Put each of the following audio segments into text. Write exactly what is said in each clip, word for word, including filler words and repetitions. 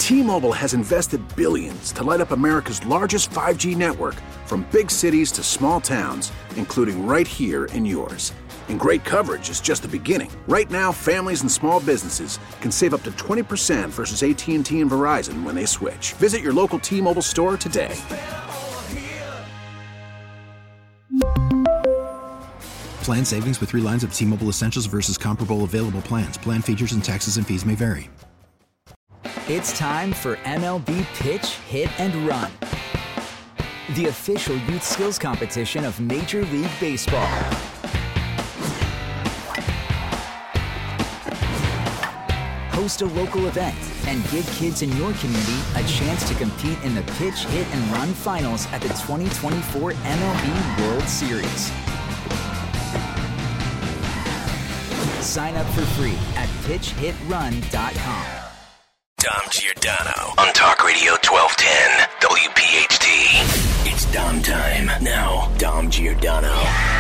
T-Mobile has invested billions to light up America's largest five G network, from big cities to small towns, including right here in yours. And great coverage is just the beginning. Right now, families and small businesses can save up to twenty percent versus A T and T and Verizon when they switch. Visit your local T-Mobile store today. Plan savings with three lines of T-Mobile Essentials versus comparable available plans. Plan features and taxes and fees may vary. It's time for M L B Pitch, Hit, and Run, the official youth skills competition of Major League Baseball. Host a local event and give kids in your community a chance to compete in the Pitch, Hit, and Run finals at the twenty twenty-four M L B World Series. Sign up for free at pitch hit run dot com. Dom Giordano on Talk Radio twelve ten W P H T. It's Dom time. Now, Dom Giordano.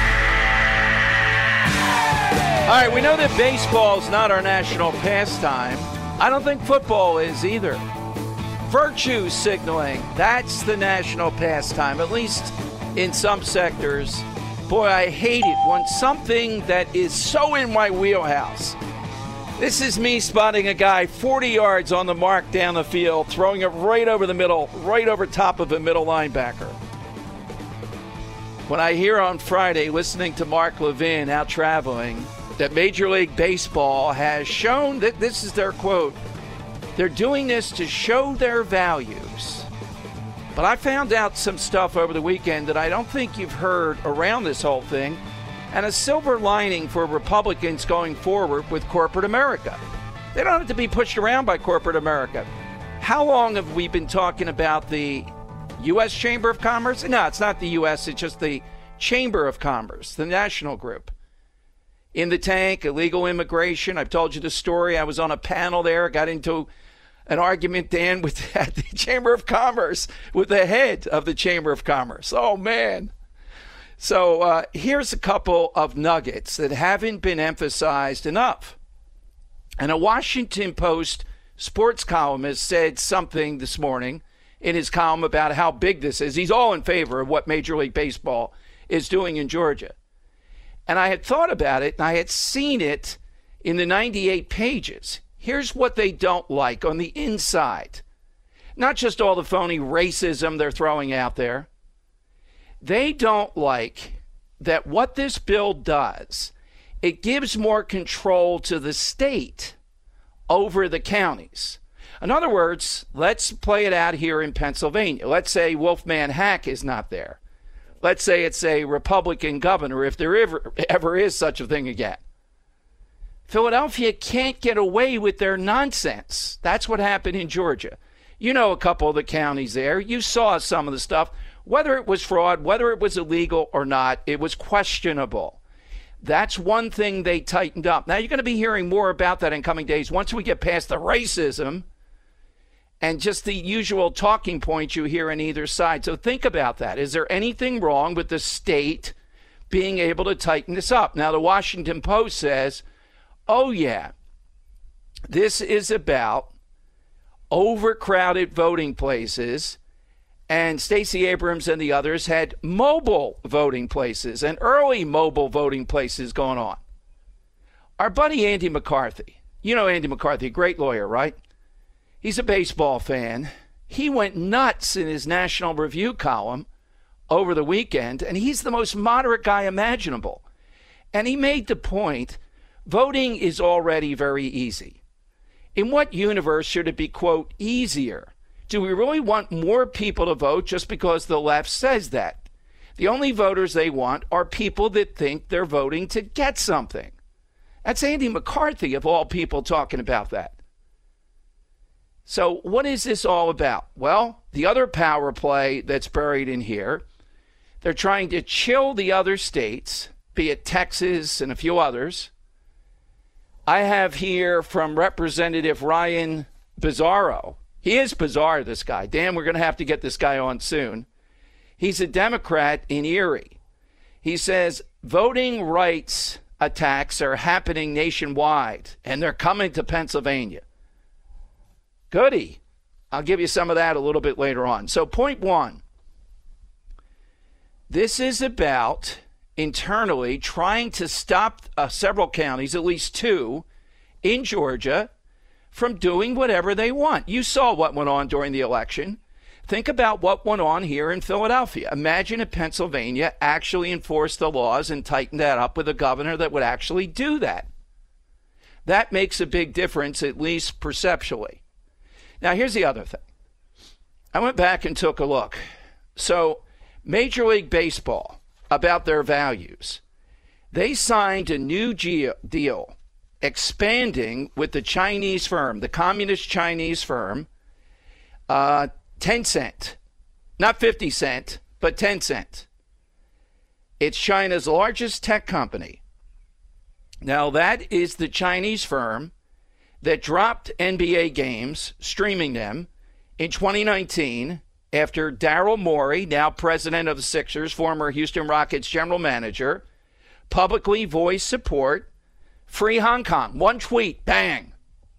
All right, we know that baseball is not our national pastime. I don't think football is either. Virtue signaling, that's the national pastime, at least in some sectors. Boy, I hate it when something that is so in my wheelhouse. This is me spotting a guy forty yards on the mark down the field, throwing it right over the middle, right over top of a middle linebacker. When I hear on Friday, listening to Mark Levin out traveling, that Major League Baseball has shown, that this is their quote, they're doing this to show their values. But I found out some stuff over the weekend that I don't think you've heard around this whole thing, and a silver lining for Republicans going forward with corporate America. They don't have to be pushed around by corporate America. How long have we been talking about the U S Chamber of Commerce? No, it's not the U S, it's just the Chamber of Commerce, the national group. In the tank, illegal immigration. I've told you the story. I was on a panel there, got into an argument, Dan, with at the Chamber of Commerce, with the head of the Chamber of Commerce. Oh, man. So uh, here's a couple of nuggets that haven't been emphasized enough. And a Washington Post sports columnist said something this morning in his column about how big this is. He's all in favor of what Major League Baseball is doing in Georgia. And I had thought about it, and I had seen it in the ninety-eight pages. Here's what they don't like on the inside. Not just all the phony racism they're throwing out there. They don't like that what this bill does, it gives more control to the state over the counties. In other words, let's play it out here in Pennsylvania. Let's say Wolfman Hack is not there. Let's say it's a Republican governor, if there ever, ever is such a thing again. Philadelphia can't get away with their nonsense. That's what happened in Georgia. You know a couple of the counties there. You saw some of the stuff. Whether it was fraud, whether it was illegal or not, it was questionable. That's one thing they tightened up. Now, you're going to be hearing more about that in coming days once we get past the racism and just the usual talking points you hear on either side. So think about that. Is there anything wrong with the state being able to tighten this up? Now, the Washington Post says, oh, yeah, this is about overcrowded voting places, and Stacey Abrams and the others had mobile voting places and early mobile voting places going on. Our buddy Andy McCarthy, you know Andy McCarthy, great lawyer, right? He's a baseball fan. He went nuts in his National Review column over the weekend, and he's the most moderate guy imaginable. And he made the point, voting is already very easy. In what universe should it be, quote, easier? Do we really want more people to vote just because the left says that? The only voters they want are people that think they're voting to get something. That's Andy McCarthy, of all people, talking about that. So what is this all about? Well, the other power play that's buried in here, they're trying to chill the other states, be it Texas and a few others. I have here from Representative Ryan Bizzarro. He is bizarre, this guy. Dan, we're going to have to get this guy on soon. He's a Democrat in Erie. He says voting rights attacks are happening nationwide, and they're coming to Pennsylvania. Goody. I'll give you some of that a little bit later on. So point one, this is about internally trying to stop uh, several counties, at least two, in Georgia from doing whatever they want. You saw what went on during the election. Think about what went on here in Philadelphia. Imagine if Pennsylvania actually enforced the laws and tightened that up with a governor that would actually do that. That makes a big difference, at least perceptually. Now, here's the other thing. I went back and took a look. So, Major League Baseball, about their values, they signed a new deal expanding with the Chinese firm, the communist Chinese firm, uh, Tencent. Not fifty cent, but Tencent. It's China's largest tech company. Now, that is the Chinese firm that dropped N B A games, streaming them, in twenty nineteen after Daryl Morey, now president of the Sixers, former Houston Rockets general manager, publicly voiced support. Free Hong Kong. One tweet. Bang.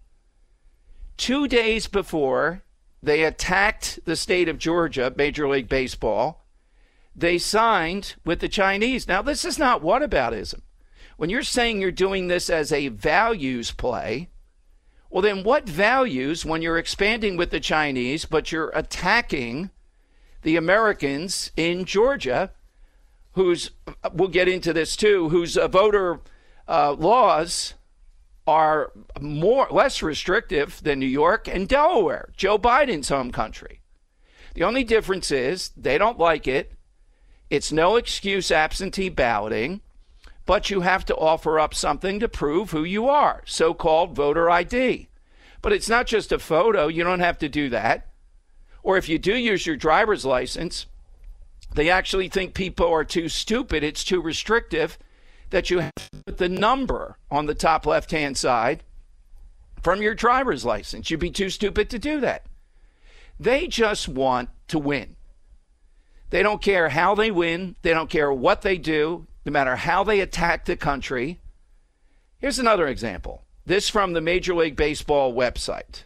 Two days before they attacked the state of Georgia, Major League Baseball, they signed with the Chinese. Now, this is not whataboutism. When you're saying you're doing this as a values play, well, then what values when you're expanding with the Chinese, but you're attacking the Americans in Georgia, whose, we'll get into this too, whose uh, voter uh, laws are more less restrictive than New York and Delaware, Joe Biden's home country. The only difference is they don't like it. It's no excuse absentee balloting, but you have to offer up something to prove who you are, so-called voter I D. But it's not just a photo. You don't have to do that. Or if you do use your driver's license, they actually think people are too stupid. It's too restrictive that you have to put the number on the top left-hand side from your driver's license. You'd be too stupid to do that. They just want to win. They don't care how they win. They don't care what they do, no matter how they attack the country. Here's another example. This from the Major League Baseball website.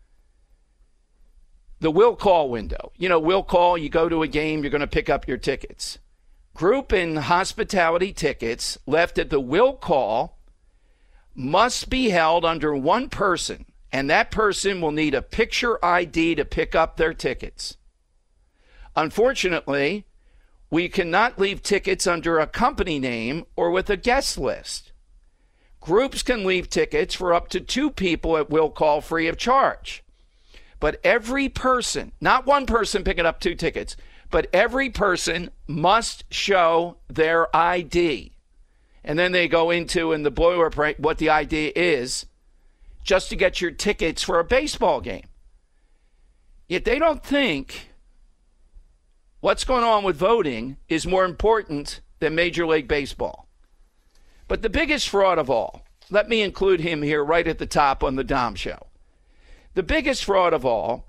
The will call window. You know, will call, you go to a game, you're going to pick up your tickets. Group and hospitality tickets left at the will call must be held under one person, and that person will need a picture I D to pick up their tickets. Unfortunately, we cannot leave tickets under a company name or with a guest list. Groups can leave tickets for up to two people at will call free of charge. But every person, not one person picking up two tickets, but every person must show their I D. And then they go into in the boilerplate what the I D is just to get your tickets for a baseball game. Yet they don't think what's going on with voting is more important than Major League Baseball. But the biggest fraud of all, let me include him here right at the top on the Dom Show. The biggest fraud of all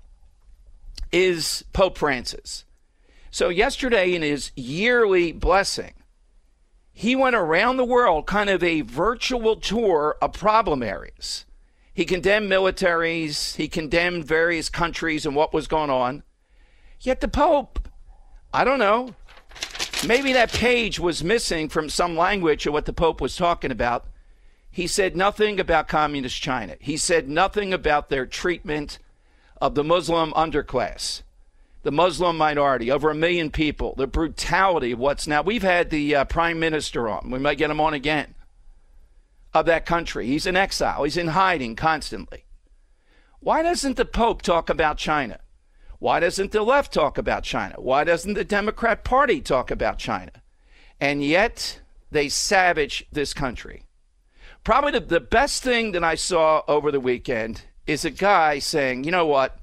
is Pope Francis. So yesterday in his yearly blessing, he went around the world, kind of a virtual tour of problem areas. He condemned militaries, he condemned various countries and what was going on. Yet the Pope, I don't know, maybe that page was missing from some language of what the Pope was talking about. He said nothing about communist China. He said nothing about their treatment of the Muslim underclass, the Muslim minority, over a million people, the brutality of what's now. We've had the uh, prime minister on. We might get him on again, of that country. He's in exile. He's in hiding constantly. Why doesn't the Pope talk about China? Why doesn't the left talk about China? Why doesn't the Democrat Party talk about China? And yet they savage this country. Probably the, the best thing that I saw over the weekend is a guy saying, you know what?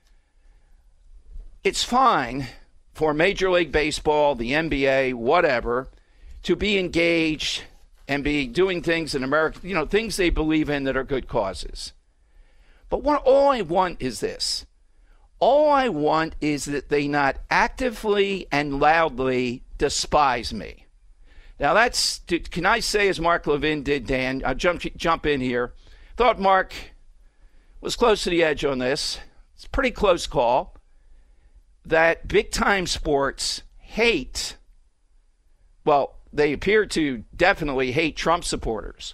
It's fine for Major League Baseball, the N B A, whatever, to be engaged and be doing things in America, you know, things they believe in that are good causes. But what all I want is this. All I want is that they not actively and loudly despise me. Now that's, can I say as Mark Levin did, Dan, I'll jump, jump in here. Thought Mark was close to the edge on this. it's a pretty close call, that big-time sports hate, well, they appear to definitely hate Trump supporters.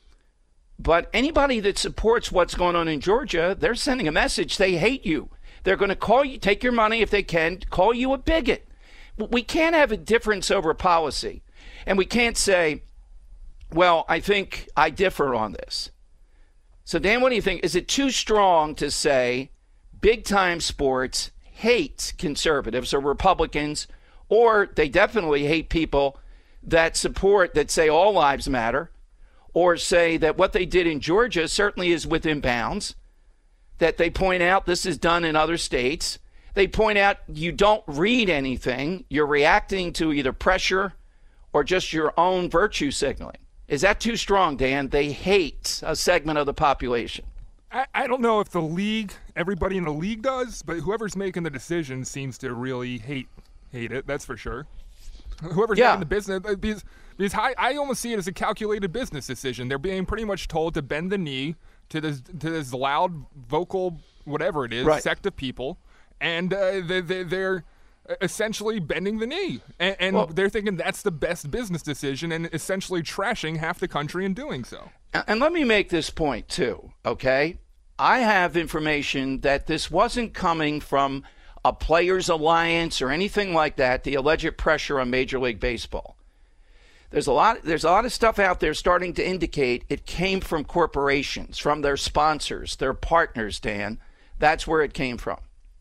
But anybody that supports what's going on in Georgia, they're sending a message. They hate you. They're going to call you, take your money if they can, call you a bigot. We can't have a difference over policy. And we can't say, well, I think I differ on this. So, Dan, what do you think? Is it too strong to say big-time sports hate conservatives or Republicans, or they definitely hate people that support, that say all lives matter, or say that what they did in Georgia certainly is within bounds, that they point out this is done in other states. They point out you don't read anything. You're reacting to either pressure or just your own virtue signaling. Is that too strong, Dan? They hate a segment of the population. I, I don't know if the league, everybody in the league does, but whoever's making the decision seems to really hate hate it. That's for sure. Whoever's yeah. making the business, because, because I, I almost see it as a calculated business decision. They're being pretty much told to bend the knee to this to this loud, vocal, whatever it is, right. sect of people, and uh, they, they, they're essentially bending the knee, and, and well, they're thinking that's the best business decision, and essentially trashing half the country in doing so. And let me make this point too, okay? I have information that this wasn't coming from a players' alliance or anything like that, the alleged pressure on Major League Baseball. There's a lot there's a lot of stuff out there starting to indicate it came from corporations, from their sponsors, their partners, Dan. That's where it came from.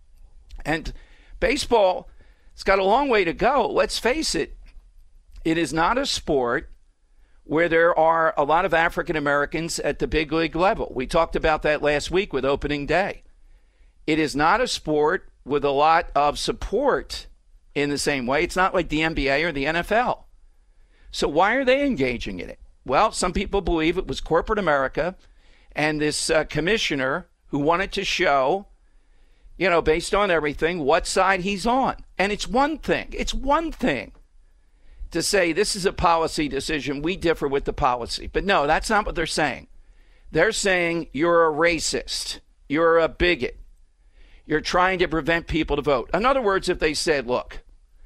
And baseball, it's got a long way to go. Let's face it, it is not a sport where there are a lot of African Americans at the big league level. We talked about that last week with opening day. It is not a sport with a lot of support in the same way. It's not like the N B A or the N F L. So why are they engaging in it? Well, some people believe it was corporate America and this uh, commissioner who wanted to show, you know, based on everything, what side he's on. And it's one thing. It's one thing to say this is a policy decision. We differ with the policy. But no, that's not what they're saying. They're saying you're a racist. You're a bigot. You're trying to prevent people to vote. In other words, if they said, look,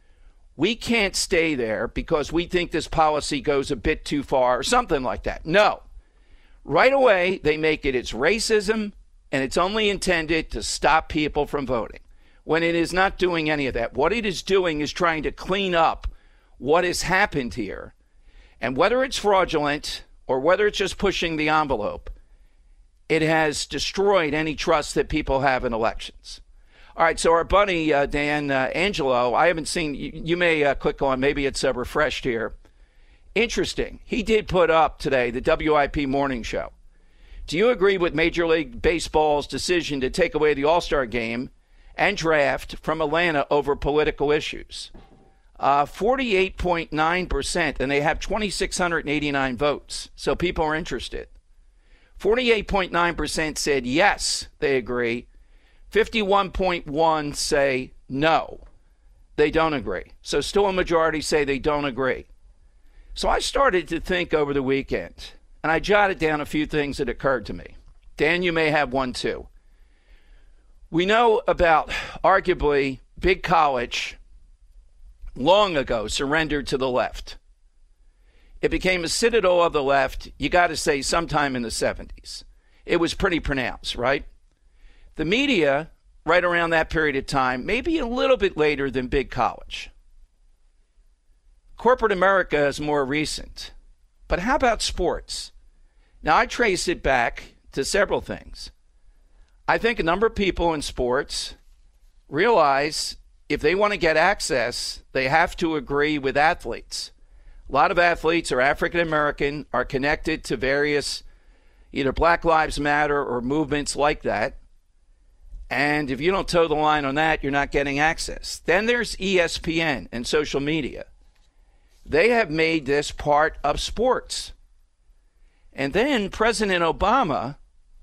we can't stay there because we think this policy goes a bit too far or something like that. No. Right away, they make it it's racism and it's only intended to stop people from voting, when it is not doing any of that. What it is doing is trying to clean up what has happened here. And whether it's fraudulent or whether it's just pushing the envelope, it has destroyed any trust that people have in elections. All right, so our buddy, uh, Dan uh, Angelo, I haven't seen, you, you may uh, click on, maybe it's uh, refreshed here. Interesting. He did put up today the W I P Morning Show. Do you agree with Major League Baseball's decision to take away the All-Star game and draft from Atlanta over political issues? Uh, forty-eight point nine percent, and they have two thousand six hundred eighty-nine votes, so people are interested. forty-eight point nine percent said yes, they agree. fifty-one point one say no, they don't agree. So still a majority say they don't agree. So I started to think over the weekend, and I jotted down a few things that occurred to me. Dan, you may have one too. We know about, arguably, big college long ago surrendered to the left. It became a citadel of the left, you got to say, sometime in the seventies. It was pretty pronounced, right? The media, right around that period of time, maybe a little bit later than big college. Corporate America is more recent. But how about sports? Now, I trace it back to several things. I think a number of people in sports realize if they want to get access, they have to agree with athletes. A lot of athletes are African American, are connected to various either Black Lives Matter or movements like that. And if you don't toe the line on that, you're not getting access. Then there's E S P N and social media. They have made this part of sports. And then President Obama,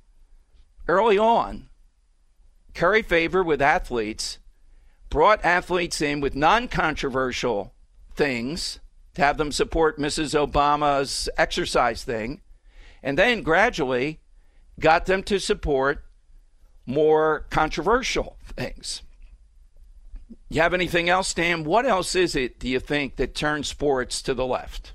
early on, curry favor with athletes, brought athletes in with non-controversial things to have them support Missus Obama's exercise thing, and then gradually got them to support more controversial things. You have anything else, Dan? What else is it, do you think, that turns sports to the left?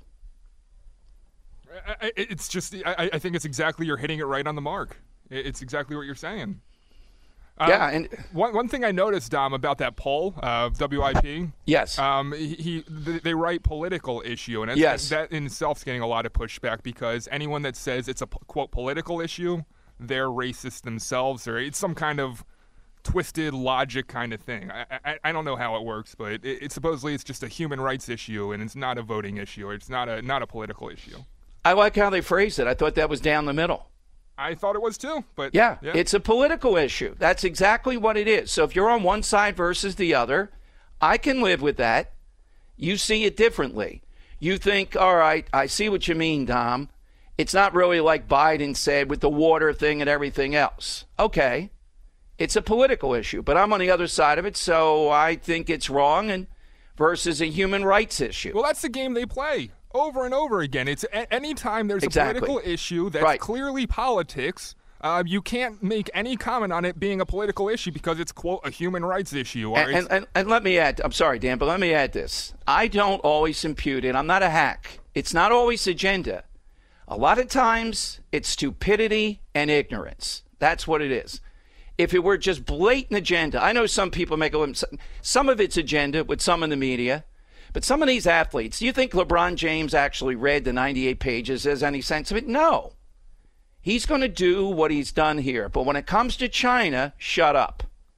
I, it's just, I, I think it's exactly, you're hitting it right on the mark. It's exactly what you're saying. Um, yeah, and one one thing I noticed, Dom, about that poll of uh, W I P. Yes. Um, he, he they write political issue, and it's, yes. that in itself is getting a lot of pushback because anyone that says it's a quote political issue, they're racist themselves, or it's some kind of twisted logic kind of thing. I I, I don't know how it works, but it, it supposedly it's just a human rights issue, and it's not a voting issue. It's not a not a political issue. I like how they phrased it. I thought that was down the middle. I thought it was too, but yeah, yeah, it's a political issue. That's exactly what it is. So if you're on one side versus the other, I can live with that. You see it differently. You think, all right, I see what you mean, Dom. It's not really like Biden said with the water thing and everything else. Okay, it's a political issue, but I'm on the other side of it, so I think it's wrong and versus a human rights issue. Well, that's the game they play. Over and over again. It's a- anytime there's exactly. a political issue that's right. clearly politics, uh, you can't make any comment on it being a political issue because it's, quote, a human rights issue. Or and, and, and, and let me add, I'm sorry, Dan, but let me add this. I don't always impute it. I'm not a hack. It's not always agenda. A lot of times it's stupidity and ignorance. That's what it is. If it were just blatant agenda, I know some people make a some of it's agenda with some in the media. But some of these athletes, do you think LeBron James actually read the ninety-eight pages? Has any sense of it? No. He's going to do what he's done here. But when it comes to China, shut up.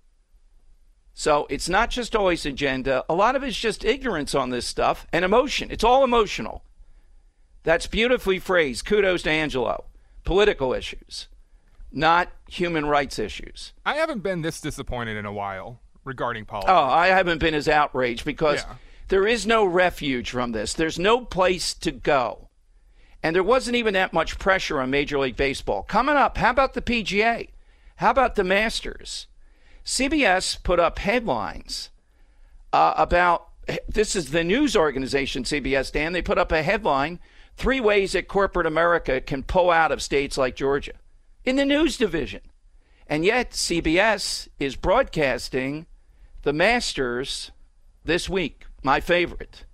So it's not just always agenda. A lot of it's just ignorance on this stuff and emotion. It's all emotional. That's beautifully phrased. Kudos to Angelo. Political issues, not human rights issues. I haven't been this disappointed in a while regarding politics. Oh, I haven't been as outraged because... Yeah. There is no refuge from this. There's no place to go. And there wasn't even that much pressure on Major League Baseball. Coming up, how about the P G A? How about the Masters? C B S put up headlines uh, about, this is the news organization, C B S, Dan. They put up a headline, three ways that corporate America can pull out of states like Georgia, in the news division. And yet C B S is broadcasting the Masters this week. My favorite.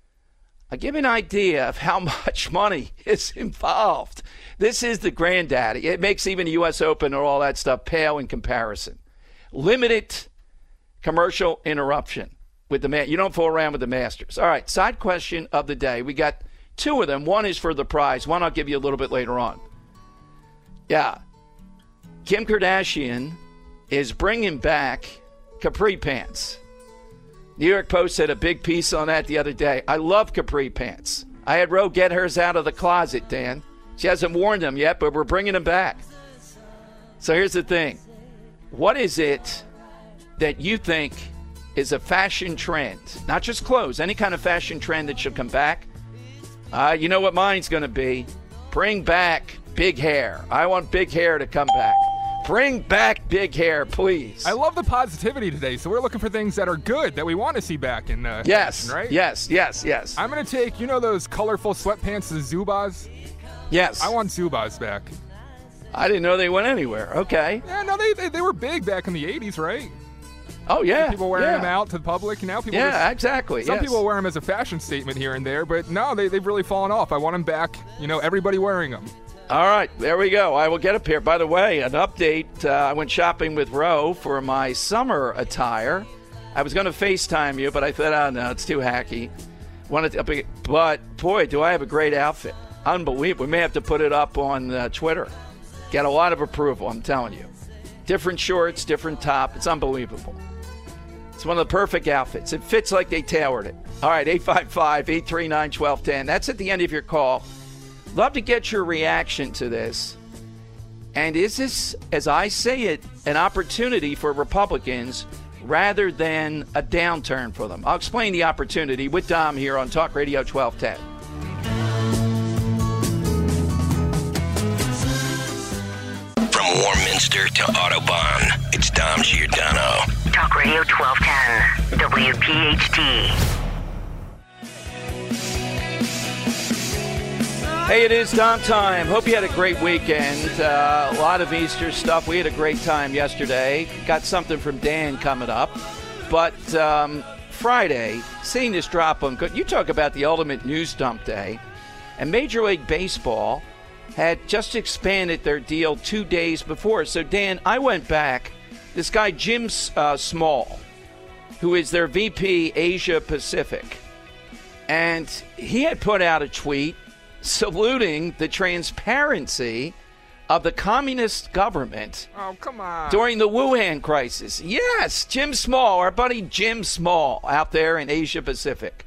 I give you an idea of how much money is involved. This is the granddaddy. It makes even the U S Open or all that stuff pale in comparison. Limited commercial interruption with the man. You don't fool around with the Masters. All right, side question of the day. We got two of them. One is for the prize. One I'll give you a little bit later on. Yeah. Kim Kardashian is bringing back capri pants. New York Post had a big piece on that the other day. I love capri pants. I had Ro get hers out of the closet, Dan. She hasn't worn them yet, but we're bringing them back. So here's the thing. What is it that you think is a fashion trend? Not just clothes, any kind of fashion trend that should come back. Uh, you know what mine's going to be? Bring back big hair. I want big hair to come back. Bring back big hair, please. I love the positivity today. So we're looking for things that are good that we want to see back in uh, yes, fashion, right? Yes, yes, yes. I'm going to take, you know those colorful sweatpants, the Zubaz? Yes. I want Zubaz back. I didn't know they went anywhere. Okay. Yeah, no, they they, they were big back in the eighties, right? Oh, yeah. People wearing yeah. them out to the public. Now people Yeah, just, exactly. Some yes. people wear them as a fashion statement here and there, but no, they, they've really fallen off. I want them back, you know, everybody wearing them. All right, there we go. I will get up here. By the way, an update. Uh, I went shopping with Ro for my summer attire. I was going to FaceTime you, but I thought, oh, no, it's too hacky. Wanted to, but, boy, do I have a great outfit. Unbelievable. We may have to put it up on uh, Twitter. Get a lot of approval, I'm telling you. Different shorts, different top. It's unbelievable. It's one of the perfect outfits. It fits like they tailored it. All right, eight five five, eight three nine, one two one zero. That's at the end of your call. Love to get your reaction to this. And is this, as I say it, an opportunity for Republicans rather than a downturn for them? I'll explain the opportunity with Dom here on Talk Radio twelve ten. From Warminster to Audubon, it's Dom Giordano. Talk Radio twelve ten, W P H T. Hey, it is Dom time. Hope you had a great weekend. Uh, a lot of Easter stuff. We had a great time yesterday. Got something from Dan coming up. But um, Friday, seeing this drop on good. You talk about the ultimate news dump day. And Major League Baseball had just expanded their deal two days before. So, Dan, I went back. This guy, Jim uh, Small, who is their V P Asia Pacific, and he had put out a tweet saluting the transparency of the communist government oh, come on. during the Wuhan crisis. Yes, Jim Small, our buddy Jim Small out there in Asia Pacific.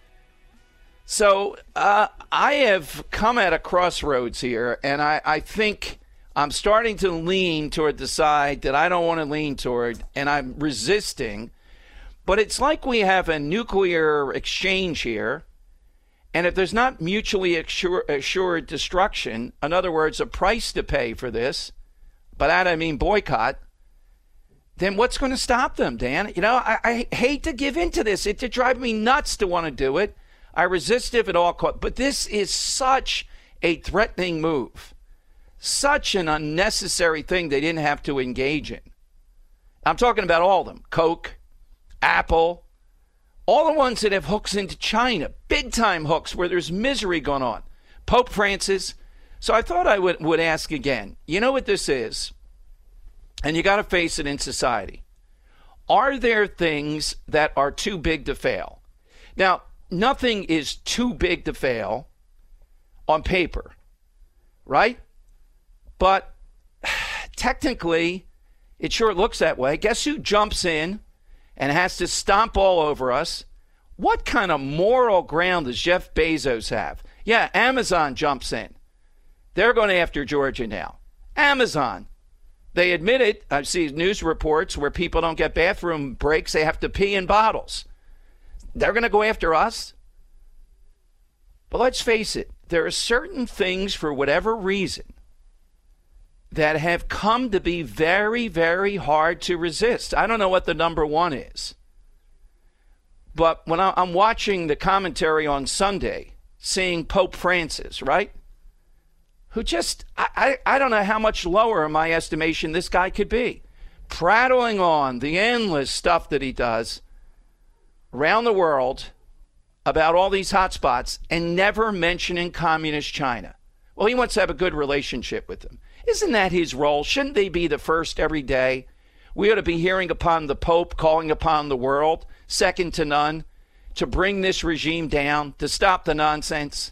So uh, I have come at a crossroads here, and I, I think I'm starting to lean toward the side that I don't want to lean toward, and I'm resisting. But it's like we have a nuclear exchange here. And if there's not mutually assured, assured destruction, in other words, a price to pay for this, by that I mean boycott, then what's going to stop them, Dan? You know, I, I hate to give in to this. It, it drives me nuts to want to do it. I resist it at all costs. But this is such a threatening move, such an unnecessary thing they didn't have to engage in. I'm talking about all of them, Coke, Apple, all the ones that have hooks into China, big-time hooks where there's misery going on. Pope Francis. So I thought I would, would ask again, you know what this is? And you got to face it in society. Are there things that are too big to fail? Now, nothing is too big to fail on paper, right? But technically, it sure looks that way. Guess who jumps in and has to stomp all over us? What kind of moral ground does Jeff Bezos have? Yeah, Amazon jumps in. They're going after Georgia now. Amazon. They admit it. I've seen news reports where people don't get bathroom breaks. They have to pee in bottles. They're going to go after us? But let's face it. There are certain things, for whatever reason, that have come to be very, very hard to resist. I don't know what the number one is. But when I'm watching the commentary on Sunday, seeing Pope Francis, right? Who just, I, I, I don't know how much lower in my estimation this guy could be. Prattling on the endless stuff that he does around the world about all these hot spots and never mentioning communist China. Well, he wants to have a good relationship with them. Isn't that his role? Shouldn't they be the first every day? We ought to be hearing upon the Pope, calling upon the world, second to none, to bring this regime down, to stop the nonsense.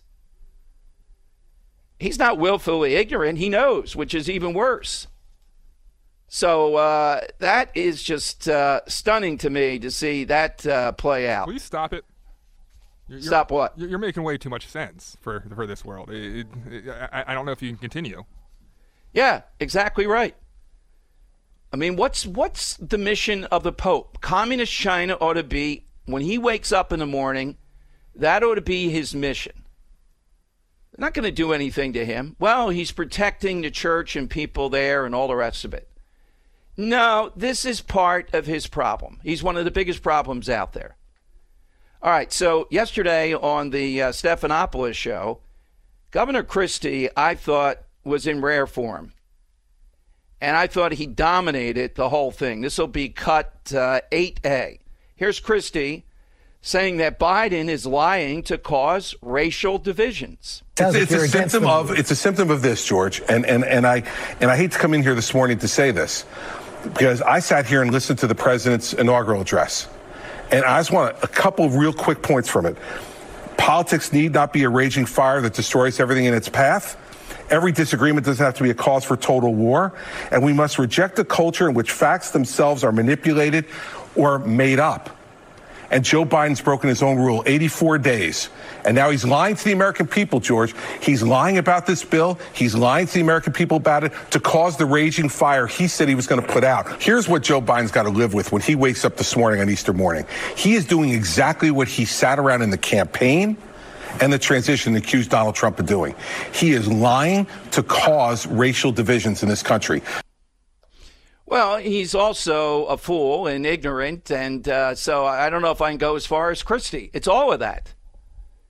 He's not willfully ignorant. He knows, which is even worse. So uh, that is just uh, stunning to me to see that uh, play out. Will you stop it? You're, stop what? You're making way too much sense for for this world. It, it, I, I don't know if you can continue. Yeah, exactly right. I mean, what's what's the mission of the Pope? Communist China ought to be, when he wakes up in the morning, that ought to be his mission. They're not going to do anything to him. Well, he's protecting the church and people there and all the rest of it. No, this is part of his problem. He's one of the biggest problems out there. All right, so yesterday on the uh, Stephanopoulos show, Governor Christie, I thought, was in rare form. And I thought he dominated the whole thing. This will be cut uh, eight A. Here's Christie saying that Biden is lying to cause racial divisions. It's, it's a symptom of it's a symptom of this, George. And and and I and I hate to come in here this morning to say this, because I sat here and listened to the president's inaugural address. And I just want a couple of real quick points from it. Politics need not be a raging fire that destroys everything in its path. Every disagreement doesn't have to be a cause for total war. And we must reject a culture in which facts themselves are manipulated or made up. And Joe Biden's broken his own rule, eighty-four days. And now he's lying to the American people, George. He's lying about this bill. He's lying to the American people about it to cause the raging fire he said he was going to put out. Here's what Joe Biden's got to live with when he wakes up this morning on Easter morning. He is doing exactly what he sat around in the campaign and the transition accused Donald Trump of doing. He is lying to cause racial divisions in this country. Well, he's also a fool and ignorant, and uh, so I don't know if I can go as far as Christie. It's all of that.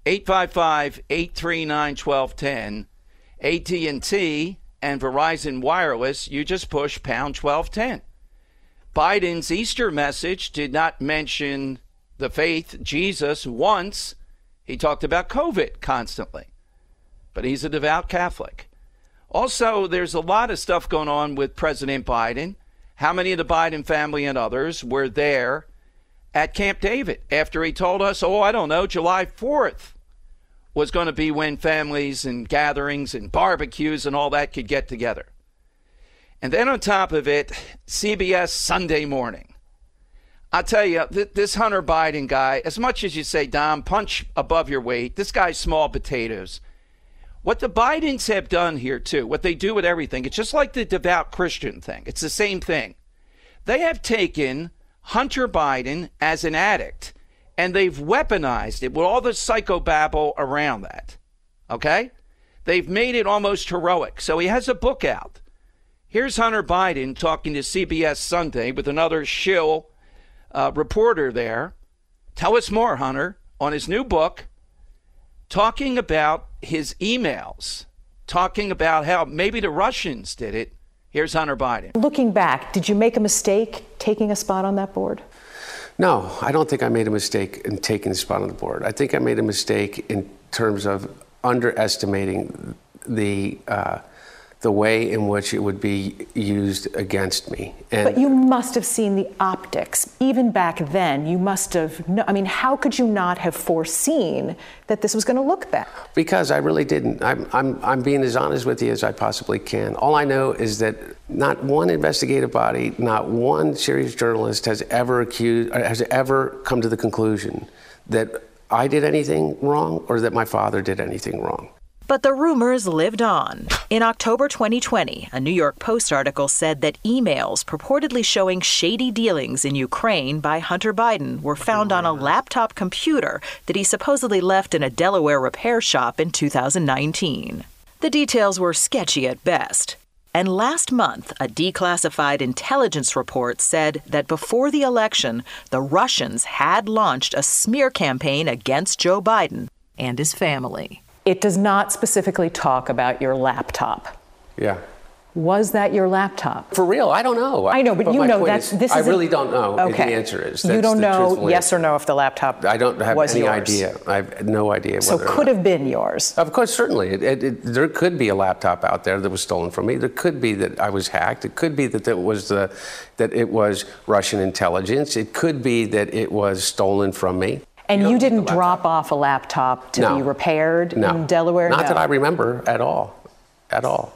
eight five five, eight three nine, one two one zero. A T and T and Verizon Wireless, you just push pound twelve ten. Biden's Easter message did not mention the faith, Jesus, once. He talked about COVID constantly, but he's a devout Catholic. Also, there's a lot of stuff going on with President Biden. How many of the Biden family and others were there at Camp David after he told us, oh, I don't know, July fourth was going to be when families and gatherings and barbecues and all that could get together. And then on top of it, C B S Sunday Morning. I'll tell you, th- this Hunter Biden guy, as much as you say, Dom, punch above your weight, this guy's small potatoes. What the Bidens have done here, too, what they do with everything, it's just like the devout Christian thing. It's the same thing. They have taken Hunter Biden as an addict, and they've weaponized it with all the psychobabble around that. Okay? They've made it almost heroic. So he has a book out. Here's Hunter Biden talking to C B S Sunday with another shill uh, reporter there. Tell us more, Hunter, on his new book, talking about his emails, talking about how maybe the Russians did it. Here's Hunter Biden. Looking back, did you make a mistake taking a spot on that board? No, I don't think I made a mistake in taking a spot on the board. I think I made a mistake in terms of underestimating the uh, the way in which it would be used against me. And but you must have seen the optics. Even back then, you must have, no, I mean, how could you not have foreseen that this was going to look bad? Because I really didn't. I'm, I'm, I'm being as honest with you as I possibly can. All I know is that not one investigative body, not one serious journalist has ever accused, has ever come to the conclusion that I did anything wrong or that my father did anything wrong. But the rumors lived on. In October twenty twenty, a New York Post article said that emails purportedly showing shady dealings in Ukraine by Hunter Biden were found on a laptop computer that he supposedly left in a Delaware repair shop in two thousand nineteen. The details were sketchy at best. And last month, a declassified intelligence report said that before the election, the Russians had launched a smear campaign against Joe Biden and his family. It does not specifically talk about your laptop. Yeah. Was that your laptop? For real, I don't know. I know, but, but you know that's is, this I is really a, don't know. Okay. The answer is that's you don't know yes answer. or no if the laptop I don't have was any yours. idea. I have no idea. So whether could have been yours. Of course, certainly. It, it, it, there could be a laptop out there that was stolen from me. There could be that I was hacked. It could be that it was the that it was Russian intelligence. It could be that it was stolen from me. And you, you didn't drop off a laptop to no. be repaired no. in Delaware? Not no. that I remember at all. At all.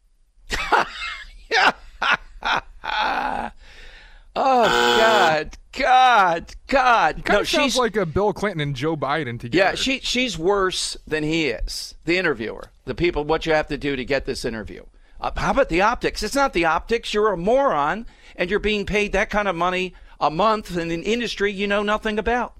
Oh, God, God, God. It kind no, of sounds she's like a Bill Clinton and Joe Biden together. Yeah, she she's worse than he is, the interviewer, the people, what you have to do to get this interview. Uh, how about the optics? It's not the optics. You're a moron, and you're being paid that kind of money a month in an industry you know nothing about.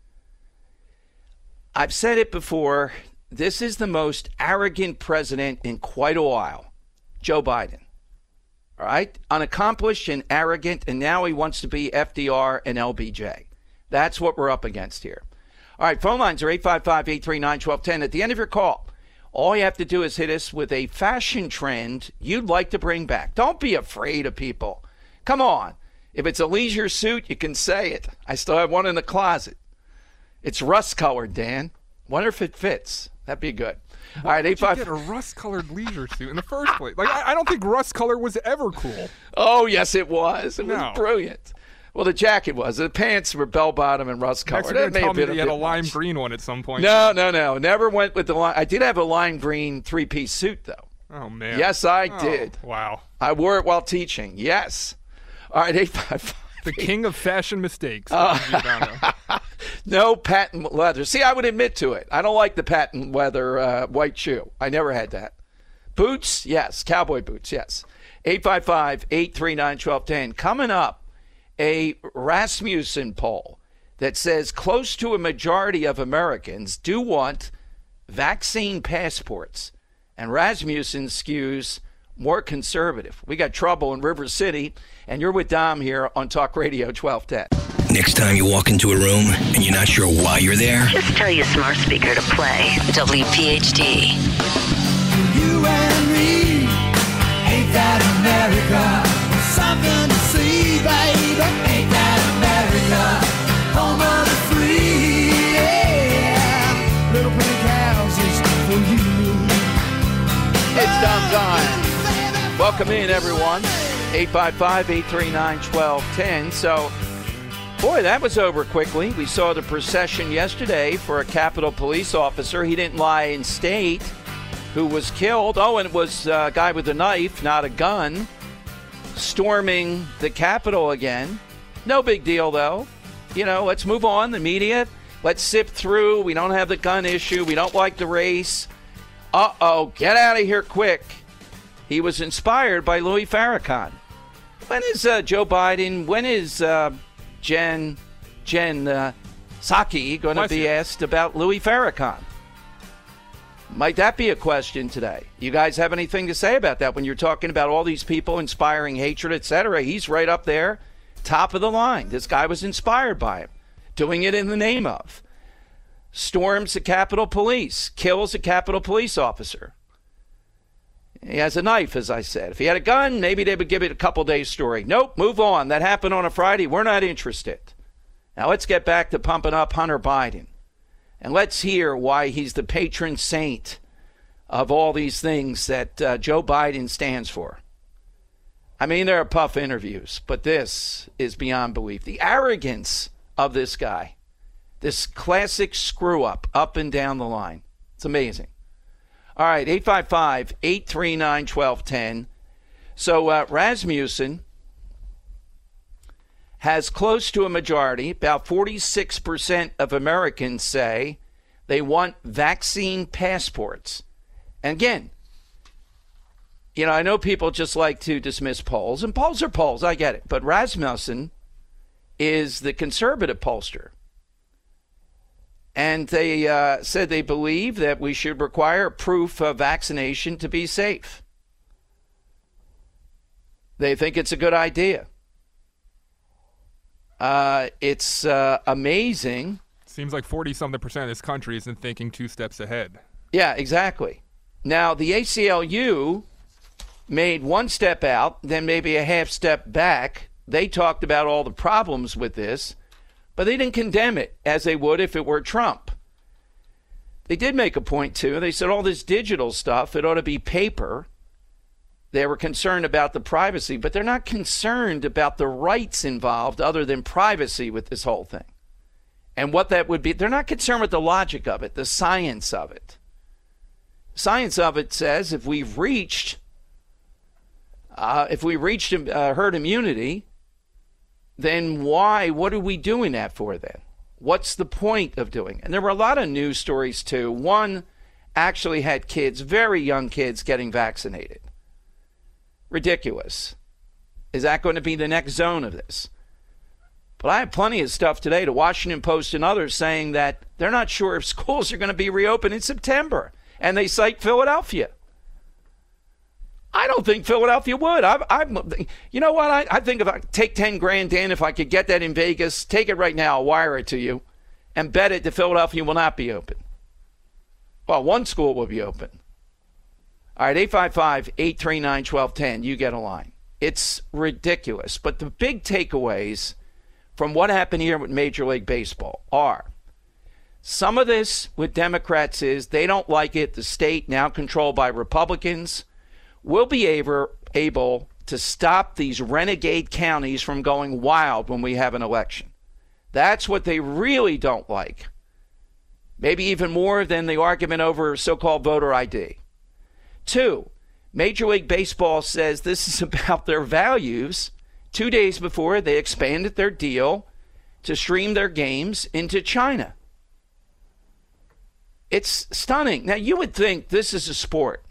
I've said it before. This is the most arrogant president in quite a while, Joe Biden. All right? Unaccomplished and arrogant, and now he wants to be F D R and L B J. That's what we're up against here. All right, phone lines are eight five five, eight three nine, one two one zero. At the end of your call, all you have to do is hit us with a fashion trend you'd like to bring back. Don't be afraid of people. Come on. If it's a leisure suit, you can say it. I still have one in the closet. It's rust-colored, Dan. Wonder if it fits. That'd be good. All right, eight five. Get a rust-colored leisure suit in the first place. Like I, I don't think rust color was ever cool. Oh yes, it was. It no. was brilliant. Well, the jacket was. The pants were bell-bottom and rust-colored. Next, you're that may tell have me been that a you had a bit lime much. green one at some point. No, no, no. Never went with the lime. I did have a lime green three-piece suit though. Oh man. Yes, I oh, did. Wow. I wore it while teaching. Yes. All right, eight five five. The king of fashion mistakes. Uh, no patent leather. See, I would admit to it. I don't like the patent leather uh, white shoe. I never had that. Boots, yes. Cowboy boots, yes. eight five five, eight three nine, one two one zero. Coming up, a Rasmussen poll that says close to a majority of Americans do want vaccine passports. And Rasmussen skews more conservative. We got trouble in River City, and you're with Dom here on Talk Radio twelve ten. Next time you walk into a room and you're not sure why you're there, Just tell your smart speaker to play W P H D. You and me, ain't that America? Something to see, baby. Ain't that America? Home of the free, yeah. Little pink houses for you. It's Dom time. Welcome in, everyone. eight five five, eight three nine, one two one zero. So, boy, that was over quickly. We saw the procession yesterday for a Capitol Police officer. He didn't lie in state, who was killed. Oh, and it was a guy with a knife, not a gun, storming the Capitol again. No big deal, though. You know, let's move on. The media, let's sift through. We don't have the gun issue. We don't like the race. Uh-oh, get out of here quick. He was inspired by Louis Farrakhan. When is uh, Joe Biden, when is uh, Jen, Jen uh, Psaki going to be asked about Louis Farrakhan? Might that be a question today? You guys have anything to say about that when you're talking about all these people inspiring hatred, et cetera? He's right up there, top of the line. This guy was inspired by him, doing it in the name of. Storms the Capitol Police, kills a Capitol Police officer. He has a knife, as I said. If he had a gun, maybe they would give it a couple days story. Nope, move on. That happened on a Friday. We're not interested. Now let's get back to pumping up Hunter Biden. And let's hear why he's the patron saint of all these things that uh, Joe Biden stands for. I mean, there are puff interviews, but this is beyond belief. The arrogance of this guy, this classic screw-up up and down the line. It's amazing. All right, eight five five, eight three nine, one two one zero. So uh, Rasmussen has close to a majority. About forty-six percent of Americans say they want vaccine passports. And again, you know, I know people just like to dismiss polls, and polls are polls, I get it. But Rasmussen is the conservative pollster. And they uh, said they believe that we should require proof of vaccination to be safe. They think it's a good idea. Uh, it's uh, amazing. Seems like forty-something percent of this country isn't thinking two steps ahead. Yeah, exactly. Now, the A C L U made one step out, then maybe a half step back. They talked about all the problems with this, but they didn't condemn it as they would if it were Trump. They did make a point, too. They said all this digital stuff, it ought to be paper. They were concerned about the privacy, but they're not concerned about the rights involved other than privacy with this whole thing. And what that would be, they're not concerned with the logic of it, the science of it. Science of it says if we've reached, uh, if we reached uh, herd immunity, then why, what are we doing that for then? What's the point of doing it? And there were a lot of news stories too. One actually had kids, very young kids, getting vaccinated. Ridiculous. Is that going to be the next zone of this? But I have plenty of stuff today, the Washington Post and others, saying that they're not sure if schools are going to be reopened in September. And they cite Philadelphia. I don't think Philadelphia would. I, I, you know what? I, I think if I take ten grand, Dan, if I could get that in Vegas, take it right now, I'll wire it to you, and bet it that Philadelphia will not be open. Well, one school will be open. All right, eight five five, eight three nine, one two one zero. You get a line. It's ridiculous. But the big takeaways from what happened here with Major League Baseball are some of this with Democrats is they don't like it. The state, now controlled by Republicans, will be able, able to stop these renegade counties from going wild when we have an election. That's what they really don't like. Maybe even more than the argument over so-called voter I D. Two, Major League Baseball says this is about their values. Two days before, they expanded their deal to stream their games into China. It's stunning. Now, you would think this is a sport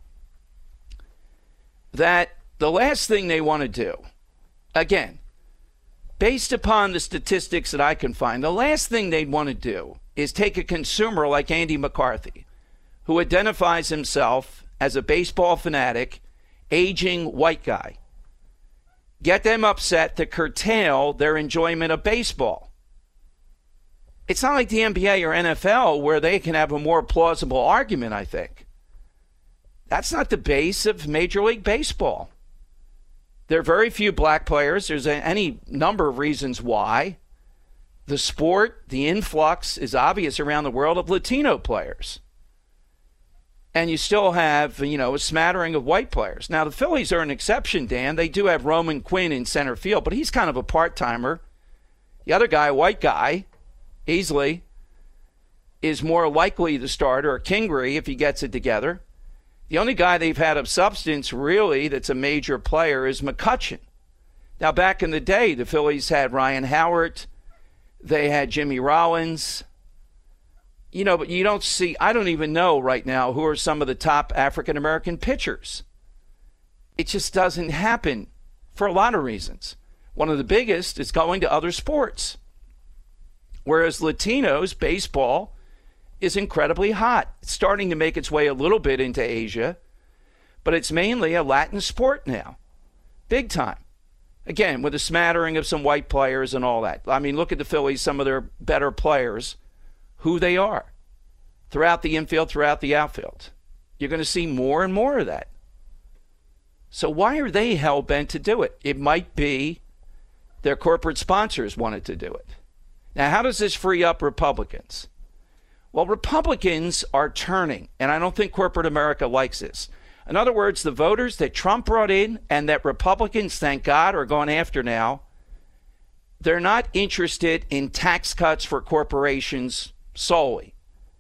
that the last thing they want to do, again, based upon the statistics that I can find, the last thing they'd want to do is take a consumer like Andy McCarthy, who identifies himself as a baseball fanatic, aging white guy. get them upset to curtail their enjoyment of baseball. It's not like the N B A or N F L where they can have a more plausible argument, I think. That's not the base of Major League Baseball. There are very few black players. There's a, any number of reasons why. The sport, the influx is obvious around the world of Latino players. And you still have, you know, a smattering of white players. Now, the Phillies are an exception, Dan. They do have Roman Quinn in center field, but he's kind of a part-timer. The other guy, a white guy, Easley, is more likely to start, or Kingery if he gets it together. The only guy they've had of substance, really, that's a major player is McCutchen. Now, back in the day, the Phillies had Ryan Howard. They had Jimmy Rollins. You know, but you don't see, I don't even know right now who are some of the top African-American pitchers. It just doesn't happen for a lot of reasons. One of the biggest is going to other sports. Whereas Latinos, baseball, is incredibly hot. It's starting to make its way a little bit into Asia, but it's mainly a Latin sport now. Big time. Again, with a smattering of some white players and all that. I mean, look at the Phillies, some of their better players, who they are throughout the infield, throughout the outfield. You're going to see more and more of that. So why are they hell-bent to do it? It might be their corporate sponsors wanted to do it. Now, how does this free up Republicans? Well, Republicans are turning, and I don't think corporate America likes this. In other words, the voters that Trump brought in and that Republicans, thank God, are going after now, they're not interested in tax cuts for corporations solely.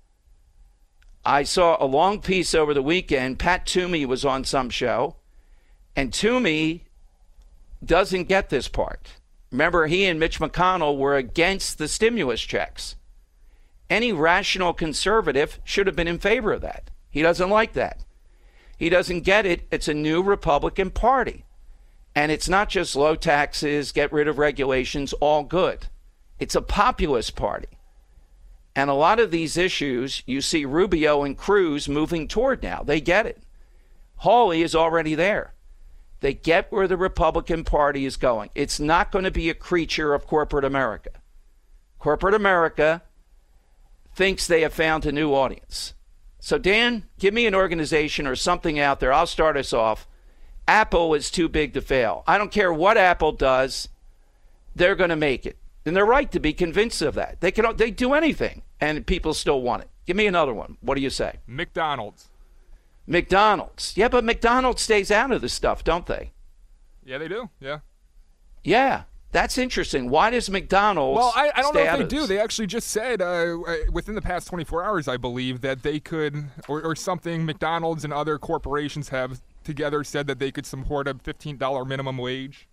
I saw a long piece over the weekend. Pat Toomey was on some show, and Toomey doesn't get this part. Remember, he and Mitch McConnell were against the stimulus checks. Any rational conservative should have been in favor of that. He doesn't like that. He doesn't get it. It's a new Republican Party. And it's not just low taxes, get rid of regulations, all good. It's a populist party. And a lot of these issues, you see Rubio and Cruz moving toward now. They get it. Hawley is already there. They get where the Republican Party is going. It's not going to be a creature of corporate America. Corporate America thinks they have found a new audience. So, Dan, give me an organization or something out there. I'll start us off. Apple is too big to fail. I don't care what Apple does. They're going to make it. And they're right to be convinced of that. They can they do anything, and people still want it. Give me another one. What do you say? McDonald's. McDonald's. Yeah, but McDonald's stays out of this stuff, don't they? Yeah, they do. Yeah. Yeah. That's interesting. Why does McDonald's Well, I, I don't know stay if out they of do. this? They actually just said uh, within the past twenty-four hours, I believe, that they could, or, or something, McDonald's and other corporations have together said that they could support a fifteen dollars minimum wage.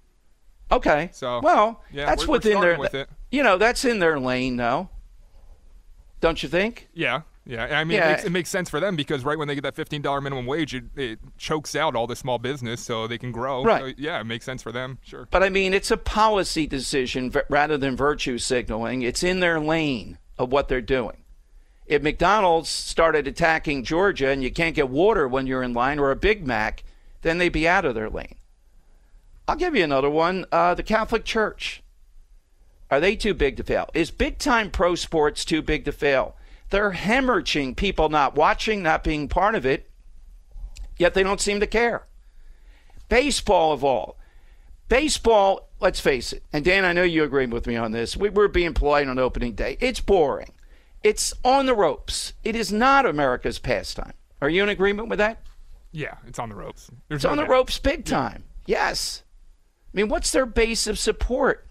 Okay. So, well, yeah, that's we're, within we're their, with it. you know, that's in their lane, though. Don't you think? Yeah. Yeah, I mean, Yeah. It, makes, it makes sense for them because right when they get that fifteen dollars minimum wage, it, it chokes out all the small business so they can grow. Right. So, yeah, it makes sense for them, sure. But, I mean, it's a policy decision v- rather than virtue signaling. It's in their lane of what they're doing. If McDonald's started attacking Georgia and you can't get water when you're in line or a Big Mac, then they'd be out of their lane. I'll give you another one. Uh, the Catholic Church. Are they too big to fail? Is big-time pro sports too big to fail? They're hemorrhaging people not watching, not being part of it, yet they don't seem to care. Baseball of all. Baseball, let's face it, and Dan, I know you agree with me on this. We were being polite on opening day. It's boring. It's on the ropes. It is not America's pastime. Are you in agreement with that? Yeah, it's on the ropes. There's It's no on the doubt. ropes big time. Yes. I mean, what's their base of support?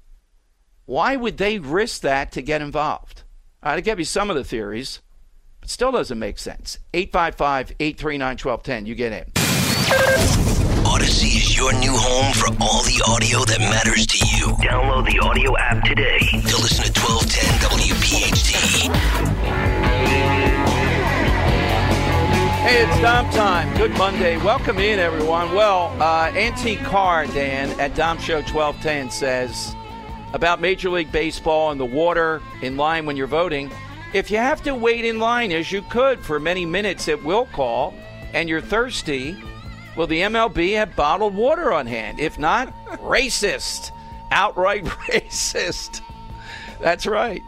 Why would they risk that to get involved? All right, I'll give you some of the theories, but still doesn't make sense. eight five five, eight three nine, one two one zero. You get in. Odyssey is your new home for all the audio that matters to you. Download the audio app today to listen to twelve ten W P H T. Hey, it's Dom time. Good Monday. Welcome in, everyone. Well, uh, Antique Carr, Dan, at Dom Show twelve ten says about Major League Baseball and the water in line when you're voting. If you have to wait in line, as you could for many minutes at will call, and you're thirsty, Will the M L B have bottled water on hand? If not, racist. Outright racist. That's right.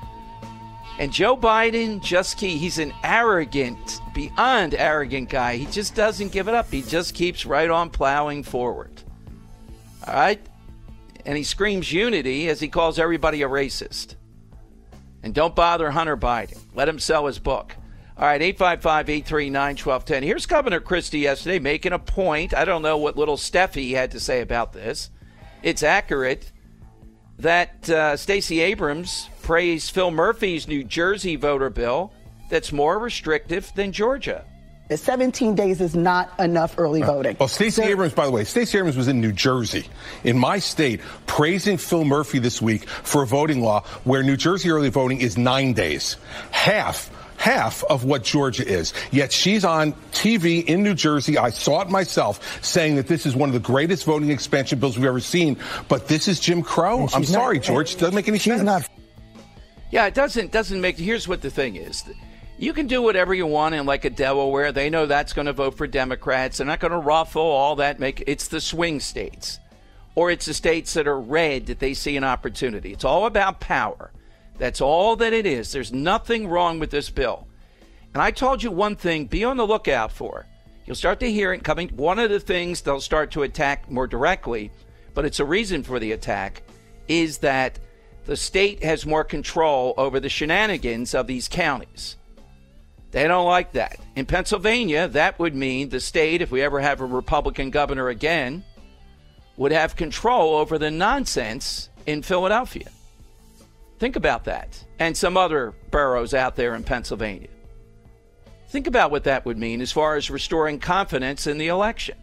And Joe Biden, just keep, he's an arrogant, beyond arrogant guy. He just doesn't give it up. He just keeps right on plowing forward. All right? And he screams unity as he calls everybody a racist. And don't bother Hunter Biden. Let him sell his book. All right, eight five five, eight three nine, one two one zero. Here's Governor Christie yesterday making a point. I don't know what little Steffi had to say about this. It's accurate that uh, Stacey Abrams praised Phil Murphy's New Jersey voter bill that's more restrictive than Georgia. seventeen days is not enough early voting. Well, Stacey so, Abrams, by the way, Stacey Abrams was in New Jersey, in my state, praising Phil Murphy this week for a voting law where New Jersey early voting is nine days. Half. Half of what Georgia is. Yet she's on T V in New Jersey. I saw it myself, saying that this is one of the greatest voting expansion bills we've ever seen. But this is Jim Crow. I'm sorry, not, George. It doesn't make any sense. Not. Yeah, it doesn't doesn't make. Here's what the thing is. You can do whatever you want in like a Delaware. They know that's going to vote for Democrats. They're not going to ruffle all that. Make it's the swing states, or it's the states that are red that they see an opportunity. It's all about power. That's all that it is. There's nothing wrong with this bill. And I told you one thing, be on the lookout for. You'll start to hear it coming. One of the things they'll start to attack more directly, but it's a reason for the attack, is that the state has more control over the shenanigans of these counties. They don't like that. In Pennsylvania, that would mean the state, if we ever have a Republican governor again, would have control over the nonsense in Philadelphia. Think about that. And some other boroughs out there in Pennsylvania. Think about what that would mean as far as restoring confidence in the election.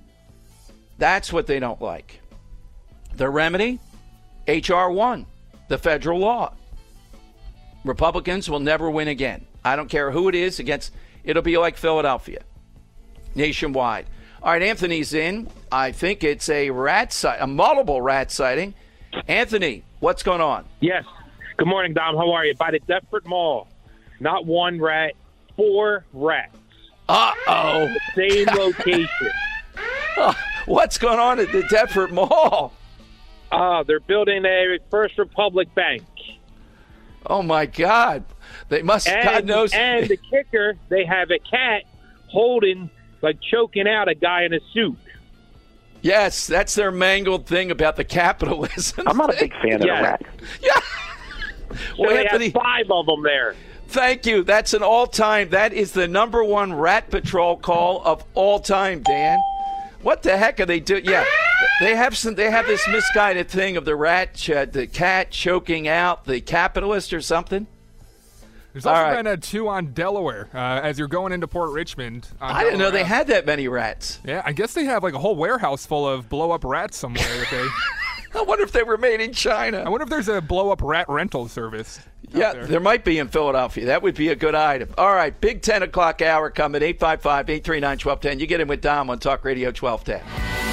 That's what they don't like. The remedy? H R one, the federal law. Republicans will never win again. I don't care who it is against. It'll be like Philadelphia, nationwide. All right, Anthony's in. I think it's a rat sight, a multiple rat sighting. Anthony, what's going on? Yes. Good morning, Dom. How are you? By the Deptford Mall. Not one rat, four rats. Uh-oh. Same location. Oh, what's going on at the Deptford Mall? Uh, they're building a First Republic bank. Oh, my God. They must, and, God knows. And the kicker, they have a cat holding, like choking out a guy in a suit. Yes, that's their mangled thing about the capitalism. I'm not a big fan of yeah. the rat. Yeah. So well, they Anthony, have five of them there. Thank you. That's an all-time. That is the number one rat patrol call of all time, Dan. What the heck are they doing? Yeah, they have some. They have this misguided thing of the rat, ch- the cat choking out the capitalist or something. There's also right. been a two on Delaware uh, as you're going into Port Richmond. I didn't know they had that many rats. Yeah, I guess they have like a whole warehouse full of blow-up rats somewhere. That they. I wonder if they were made in China. I wonder if there's a blow-up rat rental service. Yeah, there. there might be in Philadelphia. That would be a good item. All right, big ten o'clock hour coming, eight five five, eight three nine, one two one zero. You get in with Dom on Talk Radio twelve ten.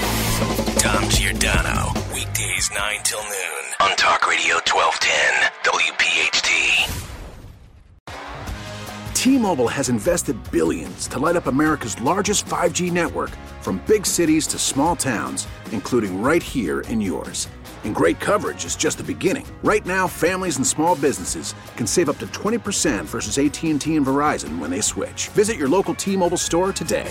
Dom Giordano, weekdays nine till noon on Talk Radio twelve ten, W P H T. T-Mobile has invested billions to light up America's largest five G network, from big cities to small towns, including right here in yours. And great coverage is just the beginning. Right now, families and small businesses can save up to twenty percent versus A T and T and Verizon when they switch. Visit your local T-Mobile store today.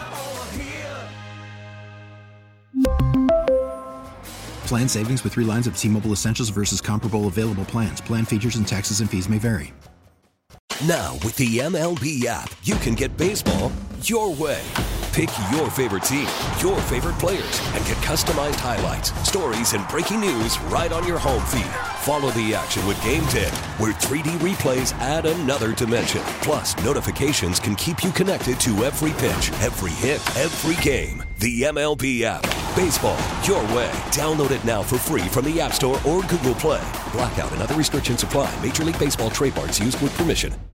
Plan savings with three lines of T-Mobile Essentials versus comparable available plans. Plan features and taxes and fees may vary. Now, with the M L B app, you can get baseball your way. Pick your favorite team, your favorite players, and get customized highlights, stories, and breaking news right on your home feed. Follow the action with Game ten, where three D replays add another dimension. Plus, notifications can keep you connected to every pitch, every hit, every game. The M L B app. Baseball your way. Download it now for free from the App Store or Google Play. Blackout and other restrictions apply. Major League Baseball trademarks used with permission.